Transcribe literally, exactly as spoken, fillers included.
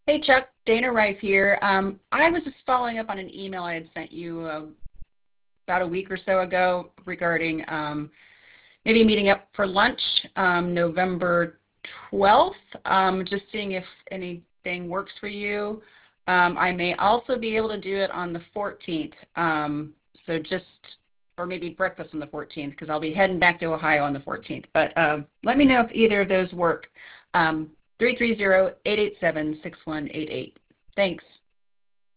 Hey Chuck, Dana Rife here. Um, I was just following up on an email I had sent you uh, about a week or so ago regarding um, maybe meeting up for lunch um, November twelfth. Um, just seeing if anything works for you. Um, I may also be able to do it on the fourteenth. Um, so just, or maybe breakfast on the fourteenth because I'll be heading back to Ohio on the fourteenth. But um, let me know if either of those work. Um, three three zero, eight eight seven, six one eight eight. Thanks.